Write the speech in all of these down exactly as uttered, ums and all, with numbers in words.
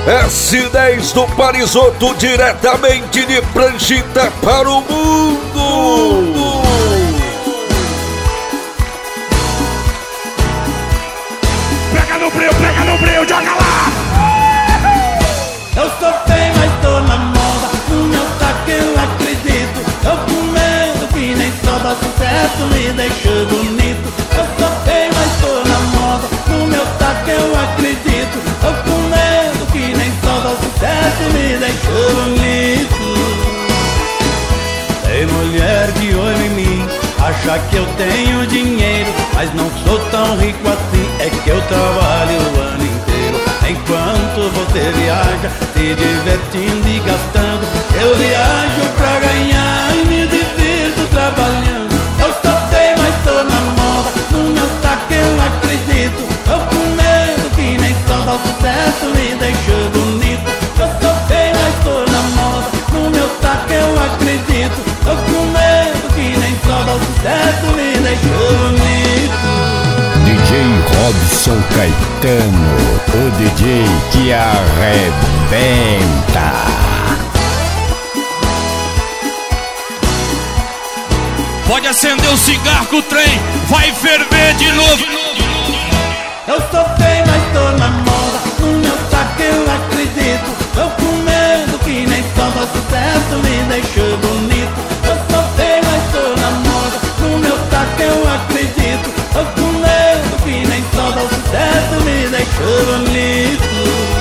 S dez do Parisoto, diretamente de Pranchita para o mundo. Pega no breu, pega no breu, joga lá. Eu sou feio, mas tô na moda. No meu taco eu acredito. Eu com medo que nem só dá sucesso me deixa bonito. Eu sou feio, mas tô na moda. No meu taco eu acredito. Eu com medo que nem só dá sucesso me deixa bonito. Tem mulher que olha em mim, acha que eu tenho dinheiro, mas não sou tão rico assim, é que eu trabalho o ano inteiro. Enquanto você viaja, se divertindo e gastando, eu viajo pra ganhar e me divirto trabalhando. Eu sou feio, mas tô na moda, no meu taco eu acredito. Eu com medo que nem só dá sucesso me deixa bonito. Eu sou feio, mas tô na moda, no meu taco eu acredito. Eu com medo que nem só dá sucesso me deixa bonito. D J Robson Caetano, o D J que arrebenta. Pode acender o cigarro que o trem vai ferver de novo. Eu sou feio, mas tô na moda, no meu taco eu acredito. Eu com medo que nem só dá sucesso me deixa bonito. Eu sou feio, mas tô na moda, no meu taco eu acredito. Eu com medo que nem só dá sucesso me deixa bonito.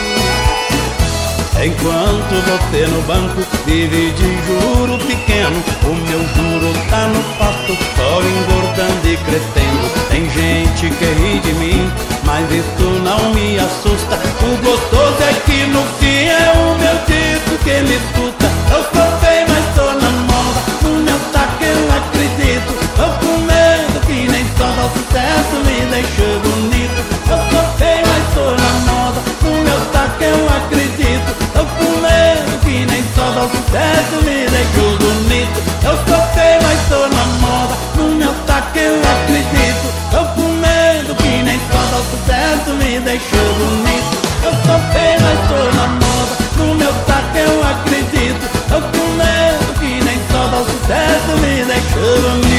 Enquanto você no banco vive de juro pequeno, o meu juro tá no pasto, só engordando e crescendo. Tem gente que ri de mim, mas isso não me assusta. O gostoso é que no fim é o meu disco que ele escuta. Eu sou feio, mas tô na moda, no meu taco eu acredito. Eu com medo que nem só dá sucesso me deixa bonito. Eu sou feio, mas tô na moda, no meu taco eu acredito. Eu com medo que nem só dá sucesso me deixa bonito. Eu sou feio, mas tô na moda, no meu taco eu acredito. Eu com medo que nem só dá sucesso me deixa bonito. Eu sou feio, mas tô na moda, no meu taco eu acredito. Eu com medo que nem só dá sucesso me deixa bonito.